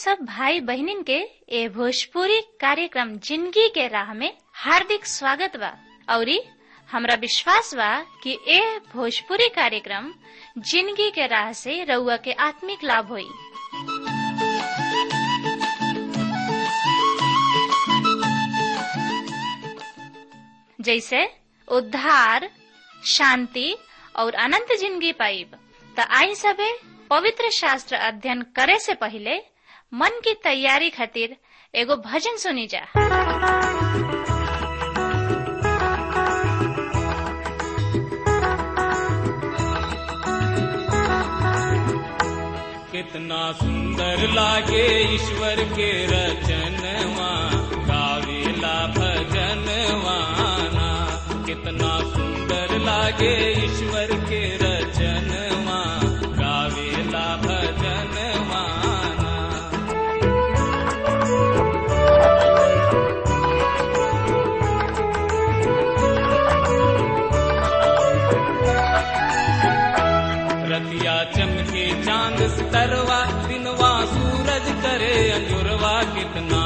सब भाई बहनिन के ए भोजपुरी कार्यक्रम जिंदगी के राह में हार्दिक स्वागत बा। औरी हमरा विश्वास बा कि ए भोजपुरी कार्यक्रम जिंदगी के राह से रउआ के आत्मिक लाभ होई। जैसे उद्धार, शांति और अनंत जिंदगी पाइब। त आई सबे पवित्र शास्त्र अध्ययन करे से पहले मन की तैयारी खातिर एगो भजन सुनी जा। कितना सुंदर लागे ईश्वर के रचनवा, गावेला भजनवा ना। कितना सुंदर लागे ईश्वर के रचनवा, गावेला भजनवा ना। रतिया चमके चांद सितरवा, दिनवा सूरज करे अंजुरवा। कितना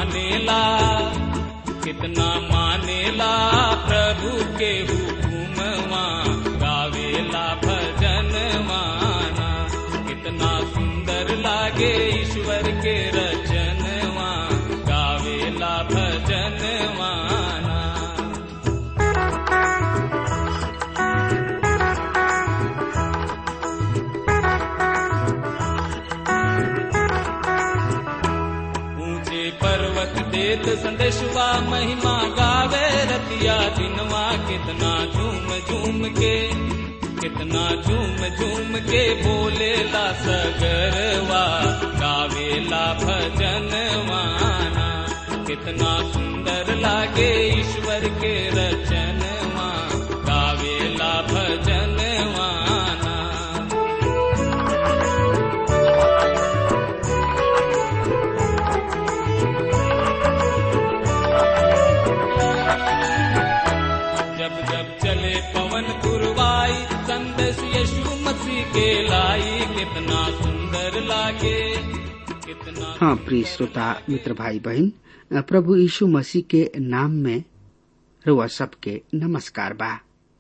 मानेला प्रभु के हुकुमवा, गावेला भजनवा ना। कितना सुंदर लागे ईश्वर के रचनवा, गावेला भजनवा ना। पर्वत देत संदेशवा, महिमा गावे रतिया दिनवा। कितना झूम के बोलेला सगरवा, गावेला भजनवा ना। कितना सुंदर लागे ईश्वर के रचनवा, गावेला भजनवा ना। चले पवन गुरवाई, संदेश यीशु मसीह के लाई। कितना सुंदर लागे, कितना। हाँ प्रिय श्रोता मित्र भाई बहन, प्रभु यीशु मसीह के नाम में रउआ सबके नमस्कार बा।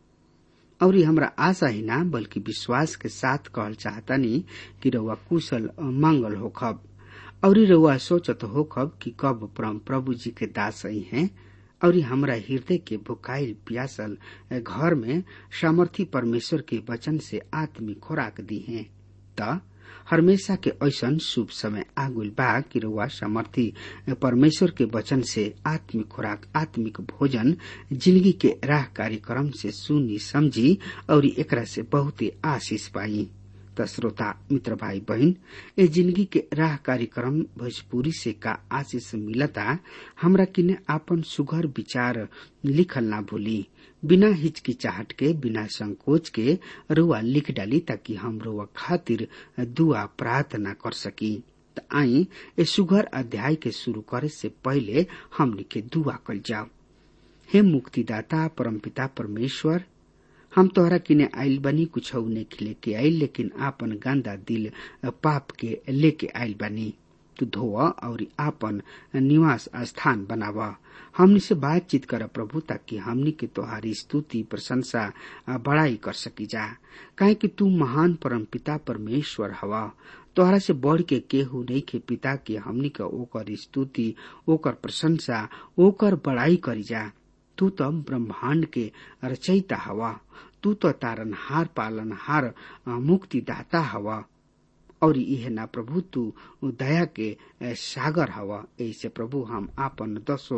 और ये हमरा आशा ही ना बल्कि विश्वास के साथ कहल चाहतानी कि रउआ कुशल मंगल होखब। और रउआ सोचत होखब कि कब परम प्रभु जी के दास ही हैं और हमरा हृदय के भुखाइल प्यासल घर में सामर्थी परमेश्वर के वचन से आत्मिक खुराक दी है। त हमेशा के ऐसन शुभ समय आगुल बा कि रउआ सामर्थी परमेश्वर के वचन से आत्मिक खुराक, आत्मिक भोजन जिंदगी के राह कार्यक्रम से सुनी समझी और एकरा से बहुत आशीष पाई। त श्रोता मित्र भाई बहन, ए जिंदगी के राह कार्यक्रम भोजपुरी से का आशीष मिलता, हमरा किने आपन सुघर विचार लिखल ना भूली। बिना हिचकिचाहट के, बिना संकोच के रुआ लिख डाली ताकि हम रुआ खातिर दुआ प्रार्थना कर सकी। त आई ए सुघर अध्याय के शुरू करे से पहले हमनी के दुआ कल जाओ। हे मुक्तिदाता परमपिता परमेश्वर, हम तोहरा किने आइल बनी, कुछ नहीं लेके आइल, लेकिन आपन गंदा दिल पाप के लेके आइल बनी। तू धोआ और आपन निवास स्थान बनावा। हमनी से बातचीत कर प्रभु, ताकि हमनी के तोहारी स्तुति प्रशंसा बड़ाई कर सकी जा। काहे कि तू महान परमपिता परमेश्वर हवा। तोहरा से बढ़ के केहू नहीं के पिता के हमनी के ओकर स्तुति, ओकर प्रशंसा, ओकर बड़ाई करी जा। तू तो ब्रह्मांड के रचयिता हवा। तू तो तारनहार, पालनहार, मुक्तिदाता हवा। और यह ना प्रभु तू दया के सागर हवा। ऐसे प्रभु हम आपन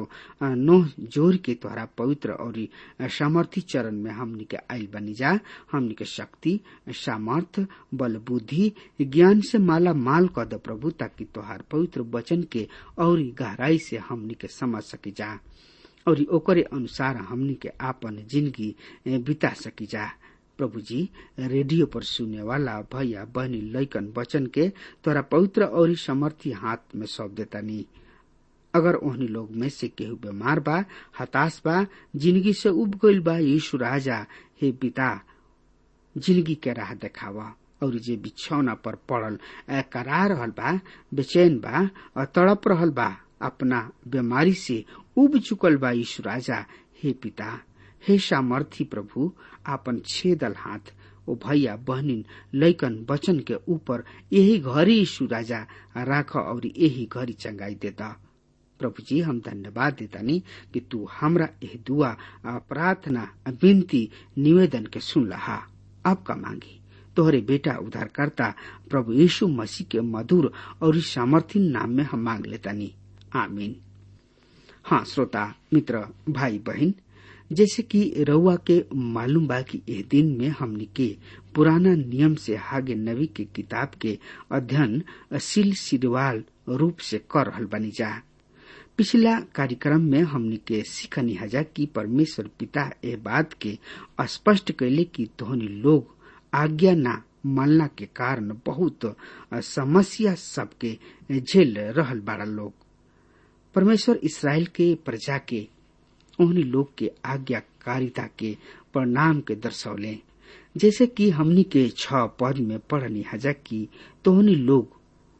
10 जोर के तोहरा पवित्र और सामर्थी चरण में हमनी के आइल बनी जा। हमनी के शक्ति, सामर्थ, बल, बुद्धि, ज्ञान से माला माल कर दे प्रभु, ताकि तोहार पवित्र वचन के और गहराई से हमनी के समझ सकी जा और ओकरे अनुसार हमनी के आपन जिंदगी बिता सकी जा। प्रभु जी, रेडियो पर सुने वाला भैया बहनी लइकन वचन के तोरा पवित्र और समर्थी हाथ में सौंप देतानी। अगर ओहनी लोग में से केहू बीमार बा, हताश बा, जिंदगी से उब गइल बा, यीशु राजा हे पिता जिंदगी के राह देखावा और जे बिछौना पर पड़ल करा रहल बा, बेचैन बा और तड़प रहल बा, अपना बीमारी से उब चुकल बा। यीशु राजा, हे पिता, हे सामर्थी प्रभु, आपन छेदल हाथ ओ भैया बहनिन लैकन बचन के ऊपर यही घड़ी यीशु राजा राख और यही घड़ी चंगाई देता। प्रभु जी, हम धन्यवाद देतानी कि तू हमरा यह दुआ प्रार्थना विनती निवेदन के सुन लहा। अब का मांगी तोहरे बेटा उद्धारकर्ता प्रभु यीशु मसीह के मधुर और सामर्थी नाम में हम मांग लेतानी, आमीन। हाँ श्रोता मित्र भाई बहन, जैसे कि रउआ के मालूम बा कि इस दिन में हमनी के पुराना नियम से हागे नबी के किताब के अध्ययन सिलसिलेवार रूप से कर रहल बनी जा। पिछला कार्यक्रम में हमनी के सीखनी हजा कि परमेश्वर पिता ए बात के स्पष्ट कैले कि तोहनी लोग आज्ञा ना मानला के कारण बहुत समस्या सबके झेल रहल बाड़ा लोग। परमेश्वर इस्राएल के प्रजा के उन्हीं लोग के आज्ञाकारिता के परिणाम के दर्शौले, जैसे कि हमनी के 6 पद में पढ़नी हजा कि तोहनी लोग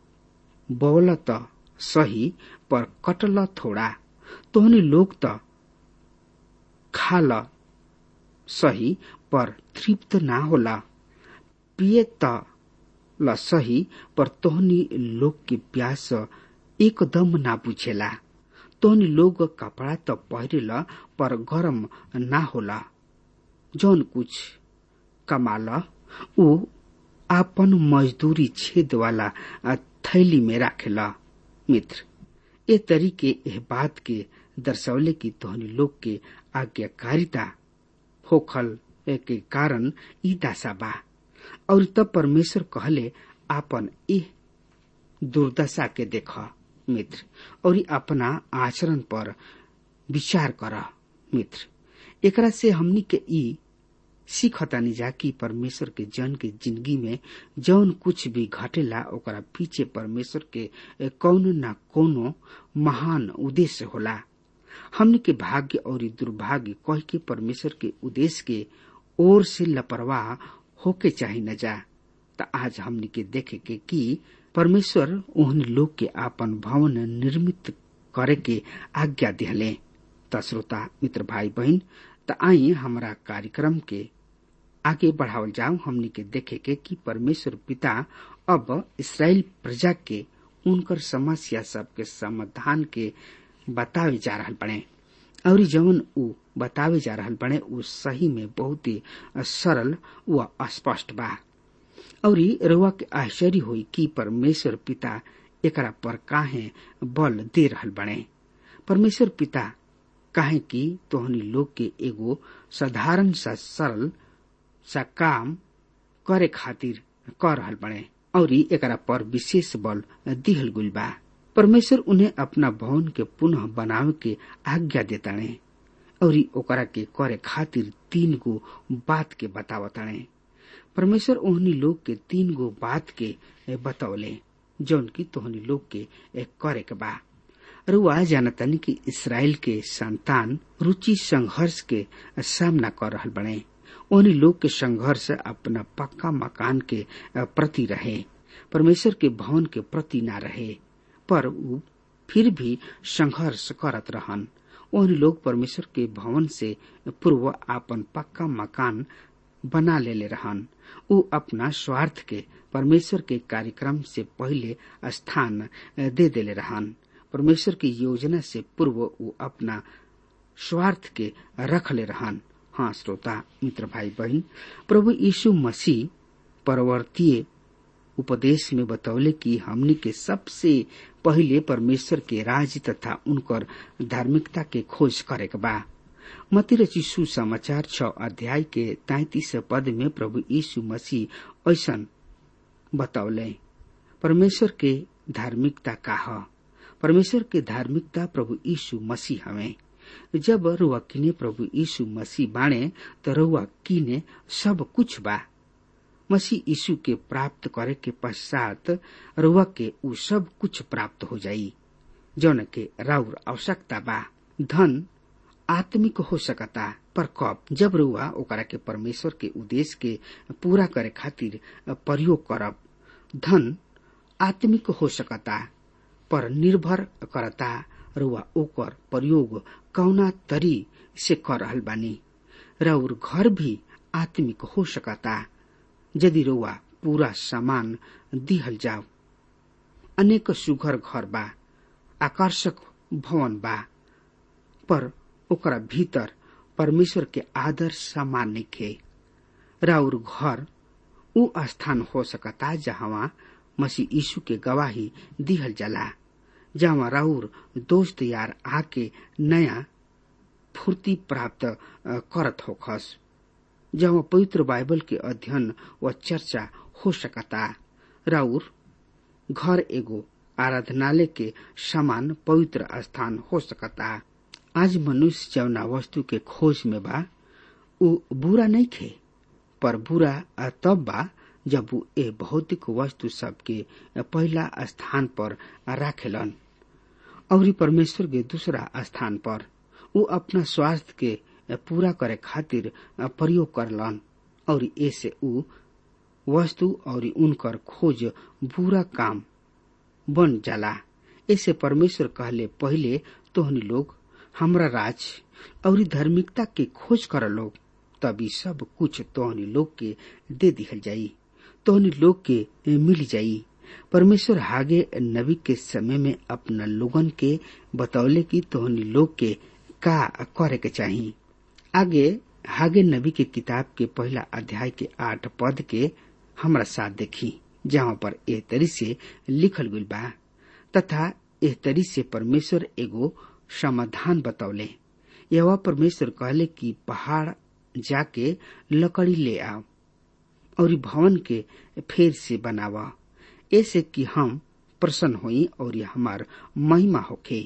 बोल त सही पर कटल थोड़ा, तोहनी लोग त खाल सही पर तृप्त ना होला, पिए त ल सही पर तोहनी लोग के प्यास एकदम ना बुझेला, तोहनी लोग कपड़ा त पहिरेला पर गरम ना होला, जौन कुछ कमाला उ आपन मजदूरी छेद वाला थैली में राखेला। मित्र, ए तरीके एह बात के दर्शौले कि तोहनी लोग के आज्ञाकारिता होखल के कारण ई दशा बा। और तब परमेश्वर कहले, आपन एह दुर्दशा के देख मित्र, और अपना आचरण पर विचार कर मित्र। एकरा से हमनी के ई सीखतानी जा कि परमेश्वर के जन के जिंदगी में जौन कुछ भी घटेला ओकरा पीछे परमेश्वर के कौनो न कौनो महान उद्देश्य होला। हमनी के भाग्य और दुर्भाग्य कह के परमेश्वर के उद्देश्य के ओर से लापरवाह होके चाही न जा। त आज हमनी के देखे के कि परमेश्वर उन लोग के आपन भवन निर्मित करे के आज्ञा दिहले। त श्रोता मित्र भाई बहन, त आई हमारा कार्यक्रम के आगे बढ़ावल जाऊं। हमनी के देखे के कि परमेश्वर पिता अब इस्राएल प्रजा के उनकर समस्या सब के समाधान के बतावे जा रहल बने, और जवन उ बतावे जा रहल बने उ सही में बहुत ही सरल व स्पष्ट बा। और रउआ के आश्चर्य हुई कि परमेश्वर पिता एकरा पर काहे बल दे रहल बने। परमेश्वर पिता काहे कि तोहनी लोग के एगो साधारण सा सरल सा काम करे खातिर कर रहल बने, और एकरा पर विशेष बल दिहल गुल बा। परमेश्वर उन्हें अपना भवन के पुनः बनावे के आज्ञा देताने, और ओकरा के करे खातिर 3 गो बात के बतावताने। परमेश्वर ओहनी लोग के 3 गो बात के बतौले जौन की तोहनी लोग के करे के बा। रुआ जानतानी कि इस्राएल के संतान रुचि संघर्ष के सामना कर रहल बने। ओहनी लोग के संघर्ष अपना पक्का मकान के प्रति रहे, परमेश्वर के भवन के प्रति ना रहे, पर उ फिर भी संघर्ष करत रहन। ओहनी लोग परमेश्वर के भवन से पूर्व आपन पक्का मकान बना लेले रहन। उ अपना स्वार्थ के परमेश्वर के कार्यक्रम से पहले स्थान दे देले रहन। परमेश्वर की योजना से पूर्व उ अपना स्वार्थ के रख ले रहन। हाँ श्रोता मित्र भाई बहन, प्रभु यीशु मसीह परवर्तीय उपदेश में बतौले कि हमनी के सबसे पहले परमेश्वर के राज्य तथा उनकर धार्मिकता के खोज करे के बा। मत्ती रचित सुसमाचार 6 अध्याय के 33 पद में प्रभु यीशु मसीह ऐसन बतौले। परमेश्वर के धार्मिकता का है? परमेश्वर के धार्मिकता प्रभु यीशु मसीह हमें। जब रुआ किने प्रभु यीशु मसीह बाणे तो रुआ किने सब कुछ बा। मसीह यीशु के प्राप्त करे के पश्चात रुआ के उ सब कुछ प्राप्त हो जाई जौन के राउर आवश्यकता बा। धन आत्मिक हो सकता, पर कब? जब रुआ ओकरा के परमेश्वर के उद्देश्य के पूरा करे खातिर प्रयोग करब। धन आत्मिक हो सकता, पर निर्भर करता रुआ ओकर प्रयोग कौना तरी से कर रहल बानी। रउर घर भी आत्मिक हो सकता यदि रुआ पूरा सामान दिहल जाओ। अनेक सुघर घर बा, आकर्षक भवन बा, पर ओकरा भीतर परमेश्वर के आदर सामान नइखे। राउर घर उ स्थान हो सकता जहाँ मसीह यीशु के गवाही दिहल जाला, जहाँ राउर दोस्त यार आके नया फुर्ती प्राप्त करत होखस, जहाँ पवित्र बाइबल के अध्ययन व चर्चा हो सकता। राउर घर एगो आराधनालय के समान पवित्र स्थान हो सकता। आज मनुष्य जौना वस्तु के खोज में बा उ बुरा नहीं खे, पर बुरा तब बा जब वो ए भौतिक वस्तु सबके पहला स्थान पर राखेलन और परमेश्वर के दूसरा स्थान पर। वो अपना स्वास्थ्य के पूरा करे खातिर प्रयोग करलन और ऐसे उ वस्तु और उनकर खोज बुरा काम बन जाला। ऐसे परमेश्वर कहले, पहले तोहनी लोग हमरा राज और धार्मिकता के खोज कर लोग, तभी सब कुछ तोहनी लोग के दे दिहल जाई, तोहनी लोग के मिल जाई। परमेश्वर हागे नबी के समय में अपना लोगन के बतौले कि तोहनी लोग के का करे के चाहिए। आगे हागे नबी के किताब के पहला अध्याय के 8 पद के हमरा साथ देखी, जहाँ पर एह तरी से लिखल गइल बा, तथा एह तरी से परमेश्वर एगो समाधान बतौले। यहोवा परमेश्वर कहले कि पहाड़ जाके लकड़ी ले आओ और भवन के फेर से बनावा, ऐसे कि हम प्रसन्न होई और हमार महिमा होखे।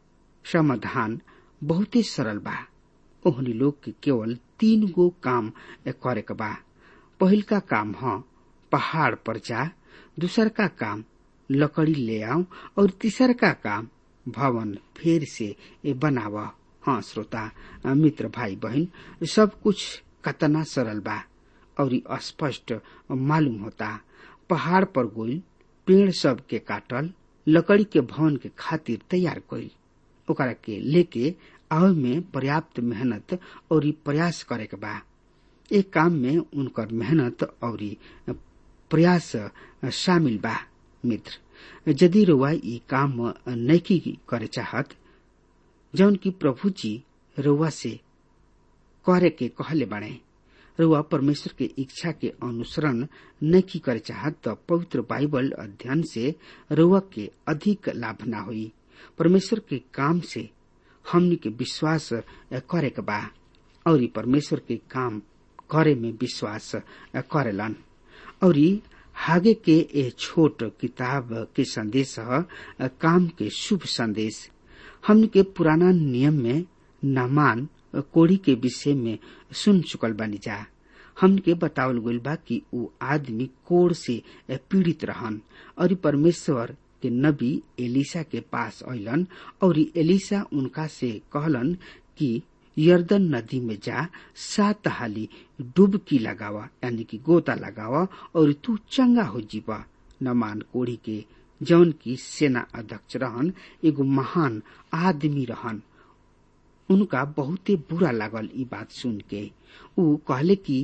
समाधान बहुते सरल बा। ओहनी लोग के केवल 3 गो काम करे के बा। पहिल का काम ह पहाड़ पर जा, दूसर का काम लकड़ी ले आओ और तीसर का काम भवन फेर से बनावा। हाँ श्रोता मित्र भाई बहन, सब कुछ कतना सरल बा और स्पष्ट मालूम होता। पहाड़ पर गोइल, पेड़ सब के काटल, लकड़ी के भवन के खातिर तैयार कइल, ओकरा के लेके आवे में पर्याप्त मेहनत और प्रयास करे के बा। एक काम में उनकर मेहनत और प्रयास शामिल बा। मित्र, यदि रउआ ई काम नइकी करे चाहत जौन की प्रभु जी रउआ से करे के कहले बाड़े, रउआ परमेश्वर के इच्छा के अनुसरण नइकी करे चाहत, तो पवित्र बाइबल अध्ययन से रउआ के अधिक लाभ ना होई। परमेश्वर के काम से हमनी के विश्वास करे के बा और परमेश्वर के काम करे में विश्वास करेलन। और हागे के ए छोट किताब के संदेश काम के शुभ संदेश। हमनी के पुराना नियम में नामान कोड़ी के विषय में सुन चुकल बानी जा। हमनी के बतावल गइल बा कि उ आदमी कोड़ से पीड़ित रहन और परमेश्वर के नबी एलिसा के पास अइलन और एलिसा उनका से कहलन कि यर्दन नदी में जा, 7 हाली डुबकी लगावा, यानी कि गोता लगावा और तू चंगा हो जीवा। नमान कोड़ी के जौन की सेना अध्यक्ष रहन, एगो महान आदमी रहन, उनका बहुते बुरा लागल ई बात सुन के। उ कहले कि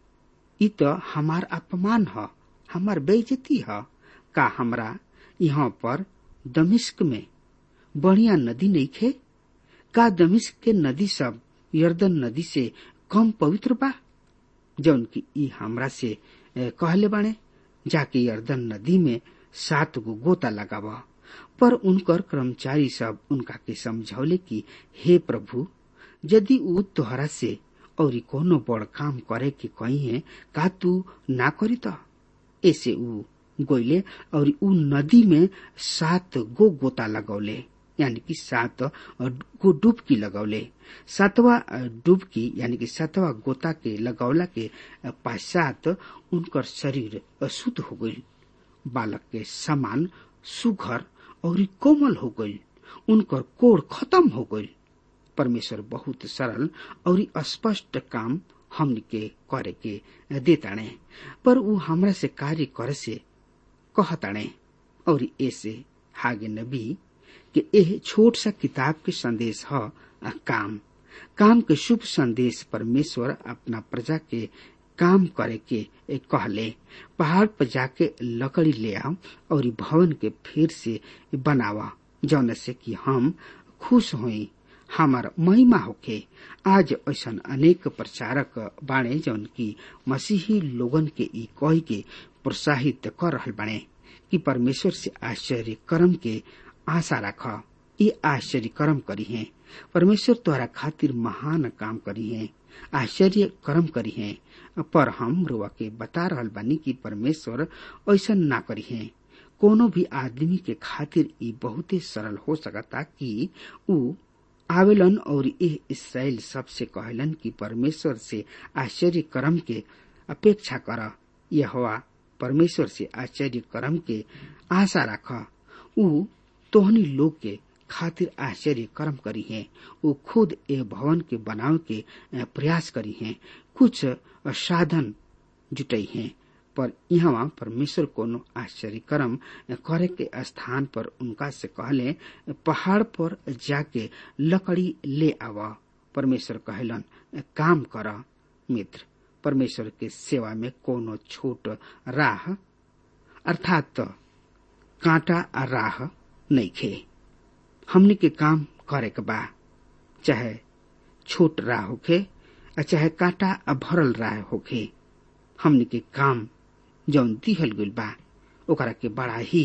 ई तो हमार अपमान ह, हमार बेइज्जती ह। का हमरा यहाँ पर दमिश्क में बढ़िया नदी नहीं खे? का दमिश्क के नदी सब यर्दन नदी से कम पवित्र बा? जौन की ई हमरा से कहले बाणे, जाके यर्दन नदी में 7 गो गोता लगावा। पर उनकर कर्मचारी सब उनका के समझौले कि हे प्रभु, यदि उ तोहरा से और कोनो बड़ काम करे के कही है, का तू ना करी त? ऐसे उ गोइले और उ नदी में 7 गो गोता लगौले, यानी कि 7 गो डुबकी लगौले। 7वां डुबकी यानी कि 7वां गोता के लगौला के पश्चात उनकर शरीर शुद्ध हो गई, बालक के समान सुघर और कोमल हो गई, उनकर कोड़ खत्म हो गई परमेश्वर बहुत सरल और स्पष्ट काम हमनी के करे के देताणे, पर ऊ हमरा से कार्य करे से कहताणे। और ऐसे हागे नबी के एह छोट सा किताब के संदेश ह काम के शुभ संदेश परमेश्वर अपना प्रजा के काम करे के कहले। पहाड़ पर जाके लकड़ी ले आओ और भवन के फिर से बनावा, जौन से कि हम खुश होई, हमार महिमा होके। आज ऐसन अनेक प्रचारक बाणे जौन की मसीही लोगन के ई कह के प्रोत्साहित कर रहल बाणे कि परमेश्वर से आश्चर्य कर्म के आशा रख। ये आश्चर्य कर्म करी है, परमेश्वर द्वारा खातिर महान काम करी है, आश्चर्य कर्म करी है। पर हम रुआ के बता रहल बानी कि परमेश्वर ऐसा ना करी है। कोनो भी आदमी के खातिर ई बहुते सरल हो सकता कि ऊ आवेलन और यह इसराइल सबसे कहलन कि परमेश्वर से आश्चर्य कर्म के अपेक्षा कर। यहोवा परमेश्वर से आश्चर्य कर्म के आशा रख। ऊ तोहनी लोग के खातिर आश्चर्य कर्म करी है। वो खुद ए भवन के बनाव के प्रयास करी है, कुछ साधन जुटाई है, पर यहाँ परमेश्वर कोनो आश्चर्य कर्म करे के स्थान पर उनका से कहले पहाड़ पर जाके लकड़ी ले आवा। परमेश्वर कहलन काम कर मित्र। परमेश्वर के सेवा में कोनो छोट राह अर्थात कांटा राह नहीं खे। हमने के काम करे के बा, चाहे छोट राह होखे चाहे कांटा भरल राह होखे। हमने के काम जौन दिहल गइल बा ओकरा के बड़ा ही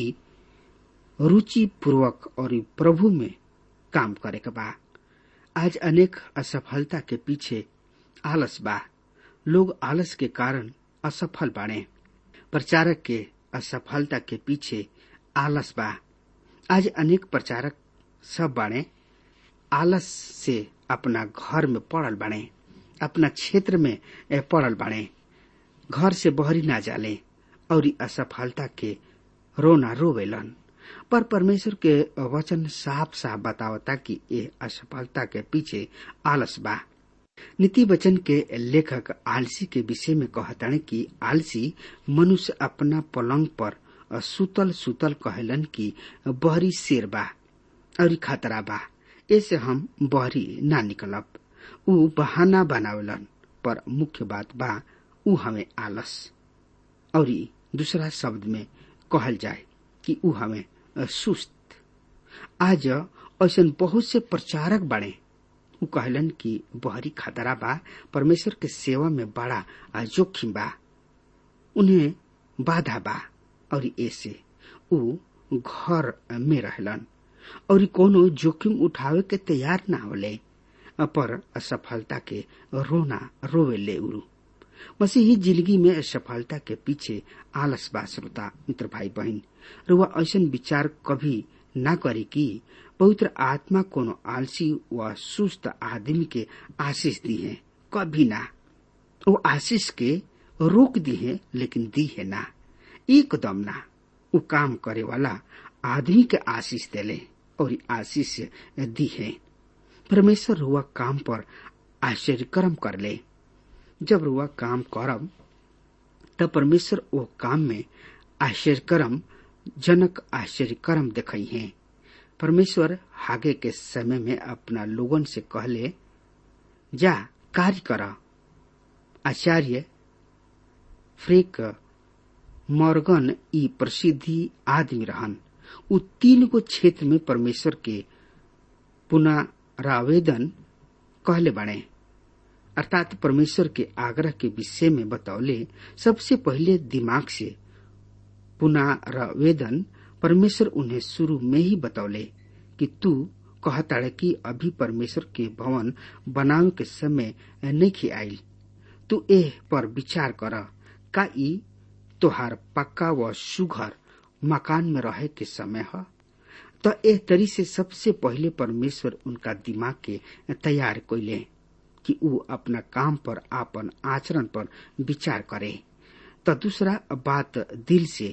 रुचि पूर्वक और प्रभु में काम करे के बा। आज अनेक असफलता के पीछे आलस बा। लोग आलस के कारण असफल बाणे। प्रचारक के असफलता के पीछे आलस बा। आज अनेक प्रचारक सब बाणे आलस से अपना घर में पड़ल बाणे, अपना क्षेत्र में पड़ल बाणे, घर से बहरी ना जाले और असफलता के रोना रोवेलन। पर परमेश्वर के वचन साफ साफ बतावता कि ये असफलता के पीछे आलस बा। नीति वचन के लेखक आलसी के विषय में कहताने कि आलसी मनुष्य अपना पलंग पर सुतल सुतल कहलन कि बहरी शेर बा और खतरा बा, ऐसे हम बहरी ना निकलब। ऊ बहाना बनावलन, पर मुख्य बात बा ऊ हमें आलस, और दूसरा शब्द में कहल जाए कि ऊ हमें सुस्त। आज ऐसा बहुत से प्रचारक बड़े ऊ कहलन कि बहरी खतरा बा, परमेश्वर के सेवा में बड़ा जोखिम बा, उन्हें बाधा बा, और ऐसे ऊ घर में रहलन और कोनो जोखिम उठावे के तैयार ना होले, पर असफलता के रोना रोवेले। उरू मसीही जिंदगी में असफलता के पीछे आलस बा। श्रोता मित्र भाई बहन, रुआ ऐसा विचार कभी ना करी कि पवित्र आत्मा कोनो आलसी व सुस्त आदमी के आशीष दी है। कभी ना। वो आशीष के रोक दी है, लेकिन दी है ना, एकदम ना। वो काम करे वाला आदमी के आशीष देले और आशीष दी है। परमेश्वर रुआ काम पर आश्चर्य कर्म कर ले। जब रुआ काम करब तब परमेश्वर वो काम में आश्चर्य कर्म जनक आश्चर्य कर्म दिखाई है। परमेश्वर आगे के समय में अपना लोगन से कहले जा कार्य कर। आचार्य फ्रेक मॉर्गन ई प्रसिद्धि आदमी रहन। उ 3 गो क्षेत्र में परमेश्वर के पुनरावेदन कहले बने, अर्थात परमेश्वर के आग्रह के विषय में बतौले। सबसे पहले दिमाग से पुनरावेदन परमेश्वर उन्हें शुरू में ही बतौले कि तू कहता कि अभी परमेश्वर के भवन बनावे के समय नहीं आयल, तू एह पर विचार कर का ई तोहार पक्का व सुघर मकान में रहे के समय है। तो एह तरी से सबसे पहले परमेश्वर उनका दिमाग के तैयार कइले कि ऊ अपना काम पर आपन आचरण पर विचार करे। तो दूसरा बात दिल से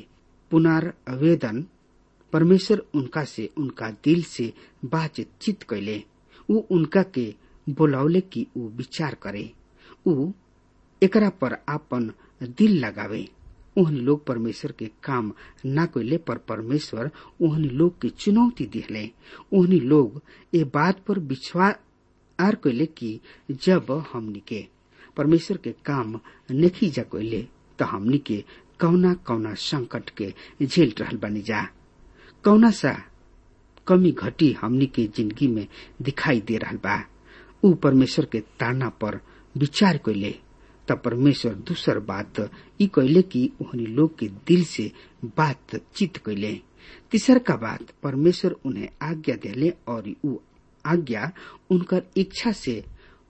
पुनरावेदन परमेश्वर उनका दिल से बातचीत कैले। ऊ उनका के बोलौले कि ऊ विचार करे, ऊ एकरा पर आपन दिल लगावे। ओहनी लोग परमेश्वर के काम ना कइले, पर परमेश्वर ओहनी लोग के चुनौती दिहले। ओहनी लोग ए बात पर विश्वास कइले कि जब हमनी के परमेश्वर के काम नहीं जा कइले त हमनी के कौना कौना संकट के झेल रहल बानी जा, कौना सा कमी घटी हमनी के जिंदगी में दिखाई दे रहल बा। ऊ परमेश्वर के ताड़ना पर विचार कइले तब परमेश्वर दूसर बात ई कइले कि ओहनी लोग के दिल से बातचीत कइले। तीसर का बात, परमेश्वर उन्हें आज्ञा देले और ऊ आज्ञा उनकर इच्छा से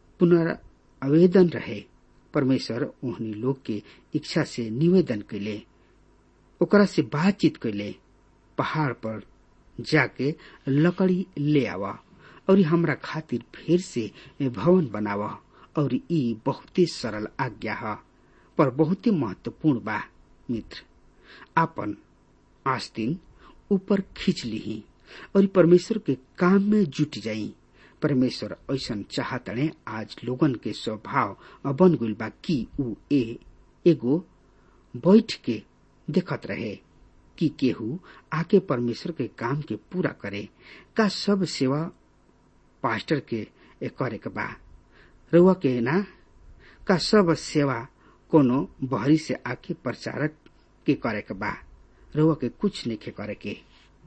पुनरावेदन रहे। परमेश्वर ओहनी लोग के इच्छा से निवेदन कइले, ओकरा से बातचीत कइले, पहाड़ पर जाके लकड़ी ले आवा और हमरा खातिर फिर से भवन बनावा। और ई बहुते सरल आज्ञा है, पर बहुते महत्वपूर्ण बा। मित्र, आपन आस्तीन ऊपर खींच लीही और परमेश्वर के काम में जुट जाई। परमेश्वर ऐसन चाहतने आज लोगन के स्वभाव बन गइल बा कि ऊ एगो बैठ के देखत रहे कि केहू आके परमेश्वर के काम के पूरा करे। का सब सेवा पास्टर के करे के बा? रउआ के ना? का सब सेवा कोनो बहरी से आके प्रचारक के करे के बा? रउआ के कुछ नहीं के करे के।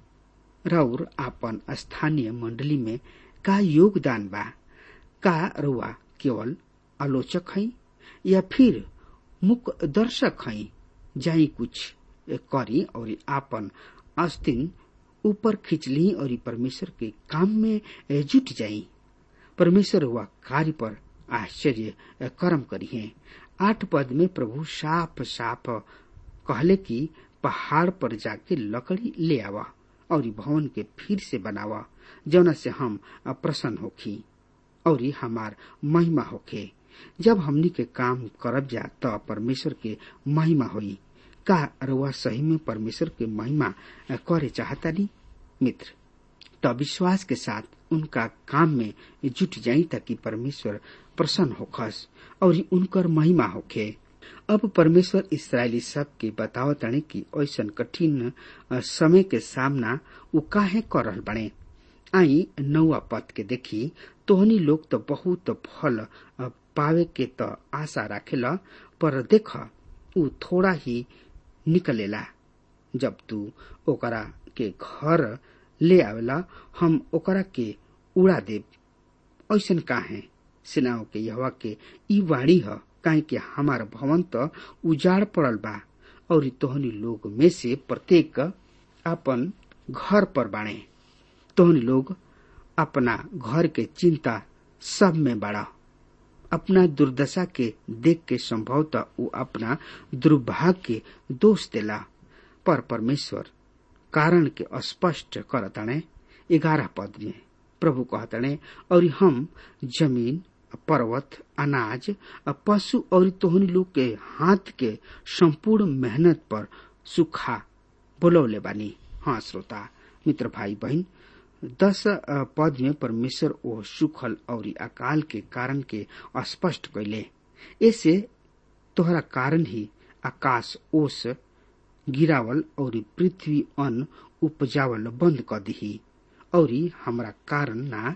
रउर आपन स्थानीय मंडली में का योगदान बा? का रउआ केवल आलोचक हई या फिर मुख्य दर्शक हई? जाई कुछ करी और आपन आस्तीन ऊपर खिंचली और परमेश्वर के काम में जुट जाई। परमेश्वर हुआ कार्य पर आश्चर्य कर्म करी है। 8 पद में प्रभु साफ साफ कहले कि पहाड़ पर जाके लकड़ी ले आवा और भवन के फिर से बनावा, जौना से हम प्रसन्न होखी और हमार महिमा होखे। जब हमनी के काम करब जा तो परमेश्वर के महिमा होई। का रउआ सही में परमेश्वर के महिमा करे चाहतानी? मित्र, तो विश्वास के साथ उनका काम में जुट जाई ताकि परमेश्वर प्रसन्न होखस और उनकर महिमा होखे। अब परमेश्वर इस्राएली सब के बताओ तने कि ऐसन कठिन समय के सामना वो काहे कर रहल बने। आई 9 पद के देखी, तोहनी लोग तो बहुत फल पावे के तो आशा राखेला, पर देख ऊ थोड़ा ही निकलेला। जब तू ओकरा के घर ले आवेला हम ओकरा के उड़ा देव। ऐसन काहे? सेनाओं के यहोवा के ई वाणी ह, काहे कि हमार भवन तो उजाड़ पड़ल बा और तोहनी लोग में से प्रत्येक अपन घर पर बाणे। तोहनी लोग अपना घर के चिंता सब में बाड़ा। अपना दुर्दशा के देख के संभवतः वो अपना दुर्भाग्य के दोष देला, पर परमेश्वर कारण के स्पष्ट करताने। 11 पद में प्रभु कहताने, और हम जमीन, पर्वत, अनाज, पशु और तोहनी लोग के हाथ के संपूर्ण मेहनत पर सुखा बोलौले बानी। हाँ श्रोता मित्र भाई बहन, 10 पद में परमेश्वर ओ सुखल और अकाल के कारण के स्पष्ट कैले। ऐसे तोहरा कारण ही आकाश ओस गिरावल और पृथ्वी अन्न उपजावल बंद कर दी और हमरा कारण ना।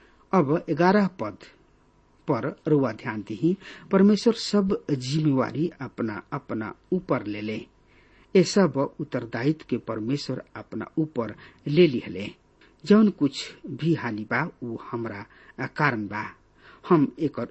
अब 11 पद पर रुआ ध्यान दी। परमेश्वर सब जिम्मेवारी अपना अपना ऊपर ले ले। ये सब उत्तरदायित्व के परमेश्वर अपना ऊपर ले लिहले। जौन कुछ भी हानि बा ऊ हमरा कारण बा। हम एकर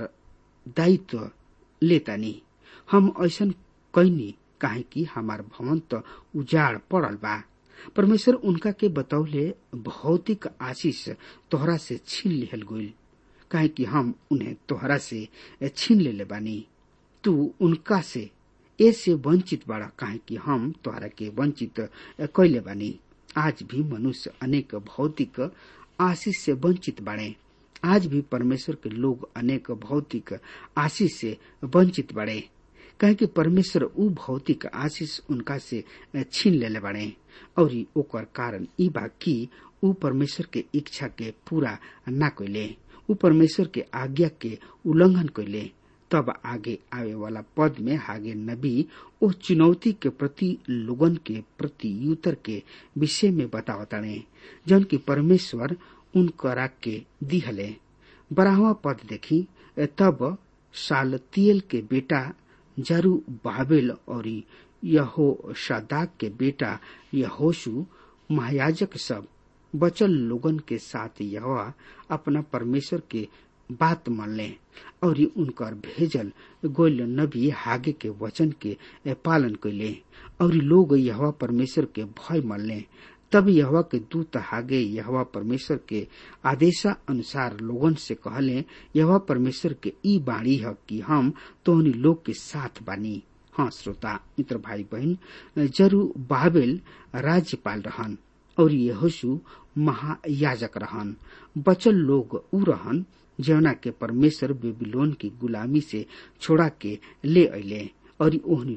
उत्तरदायित्व लेतानी। हम ऐसन कैनी काहे कि हमार भवन तो उजाड़ पड़ल बा। परमेश्वर उनका के बतौले भौतिक आशीष तोहरा से छीन लिहल गइल, काहे कि हम उन्हें तोहरा से छीन ले बानी। तू उनका से ऐसे वंचित बाड़ा काहे कि हम तोहरा के वंचित कैले बानी। आज भी मनुष्य अनेक भौतिक आशीष से वंचित बाड़े। आज भी परमेश्वर के लोग अनेक भौतिक आशीष से वंचित बाड़े, काहे कि परमेश्वर ऊ भौतिक आशीष उनका से छीन लेले बाड़े और ओकर कारण ई बा कि ऊ परमेश्वर के इच्छा के पूरा ना कइले, ऊ परमेश्वर के आज्ञा के उल्लंघन कइले। तब आगे आवे वाला पद में हागे नबी ओ चुनौती के प्रति लोगन के प्रत्युत्तर के विषय में बतावताने जन की परमेश्वर उनकरा के दिहले। 12वां पद देखी, तब सालतियल के बेटा जरुब्बाबेल और यहोशादाक के बेटा यहोशू महायाजक सब बचल लोगन के साथ यहोवा अपना परमेश्वर के बात मानले और उनकर भेजल गोयल नबी हागे के वचन के पालन कैले और लोग यहोवा परमेश्वर के भय मानले। तब यहोवा के दूत हागे यहोवा परमेश्वर के आदेशा अनुसार लोगन से कहले, यहोवा परमेश्वर के ई बाणी है कि हम तोहनी लोग के साथ बानी। हाँ श्रोता मित्र भाई बहन, जरुब्बाबेल राज्यपाल रहन और यहोशू महायाजक रहन। बचल लोग ऊ रहन जौना के परमेश्वर बेबीलोन की गुलामी से छोड़ा के ले अइले और ओहनी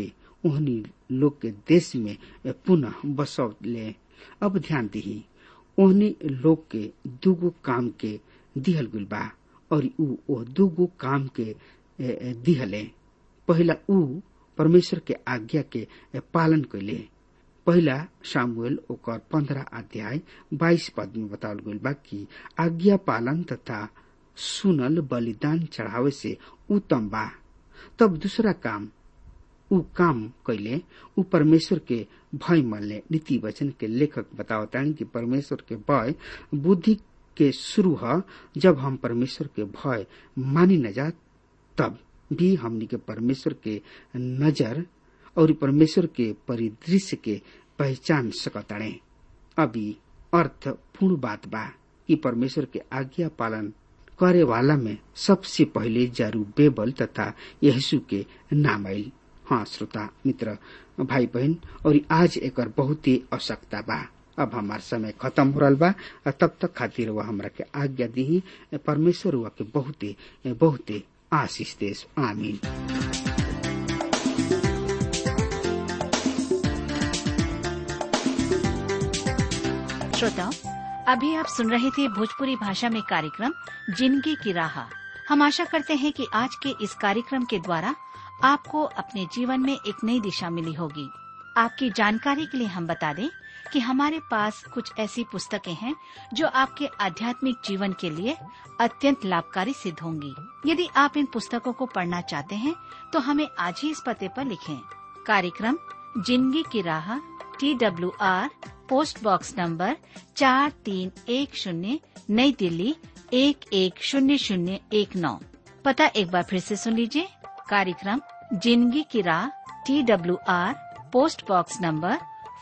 लोग के देश में पुनः बसौले। अब ध्यान दही, ओहनी लोग के दुगो काम के दिहल गुल बा और ऊ ओह दुगो काम के दिहले। पहला ऊ परमेश्वर के आज्ञा के पालन कैले। पहला सामुएल ओकर 15 अध्याय 22 पद में बतावल गइल बा कि आज्ञा पालन तथा सुनल बलिदान चढ़ावे से उत्तम बा। तब दूसरा काम ऊ काम कैले, ऊ परमेश्वर के भय मानले। नीति वचन के लेखक बतावतान कि परमेश्वर के भय बुद्धि के शुरू है। जब हम परमेश्वर के भय मानी न जा तब भी हमनी के परमेश्वर के नजर और परमेश्वर के परिदृश्य के पहचान सकताणे। अभी अर्थ पूर्ण बात बा कि परमेश्वर के आज्ञा पालन करे वाला में सबसे पहले जरुब्बाबेल तथा यहोशू के नाम आइल। हाँ श्रोता मित्र भाई बहन, और आज एकर बहुत ही आवश्यकता बा। अब हमार समय खत्म हो रहा बा, तब तक खातिर वह हमरा के आज्ञा दी। परमेश्वर वह के बहुते आशीष देश। आमीन। श्रोताओ, अभी आप सुन रहे थे भोजपुरी भाषा में कार्यक्रम जिंदगी की राह। हम आशा करते हैं कि आज के इस कार्यक्रम के द्वारा आपको अपने जीवन में एक नई दिशा मिली होगी। आपकी जानकारी के लिए हम बता दें कि हमारे पास कुछ ऐसी पुस्तकें हैं जो आपके आध्यात्मिक जीवन के लिए अत्यंत लाभकारी सिद्ध होंगी। यदि आप इन पुस्तकों को पढ़ना चाहते हैं तो हमें आज ही इस पते पर लिखें। कार्यक्रम जिंदगी की राह, TWR, पोस्ट बॉक्स नंबर 4310, नई दिल्ली 110019। पता एक बार फिर से सुन लीजिए। कार्यक्रम जिंदगी की राह, TWR, post box number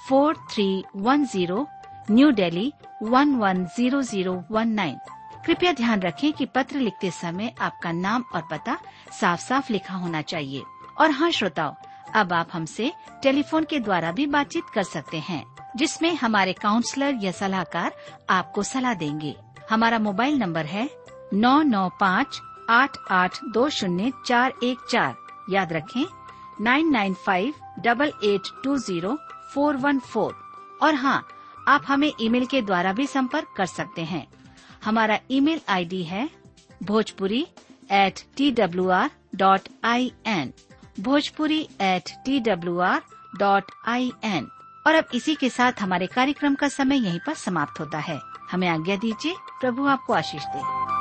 4310, new Delhi 110019। कृपया ध्यान रखें कि पत्र लिखते समय आपका नाम और पता साफ साफ लिखा होना चाहिए। और हाँ श्रोताओ, अब आप हमसे टेलीफोन के द्वारा भी बातचीत कर सकते हैं, जिसमें हमारे काउंसलर या सलाहकार आपको सलाह देंगे। हमारा मोबाइल नंबर है 9958820414। याद रखें 9958820414। और हाँ, आप हमें ईमेल के द्वारा भी संपर्क कर सकते हैं। हमारा ईमेल आईडी है bhojpuri@twr.in, bhojpuri@twr.in। और अब इसी के साथ हमारे कार्यक्रम का समय यहीं पर समाप्त होता है। हमें आज्ञा दीजिए। प्रभु आपको आशीष दे।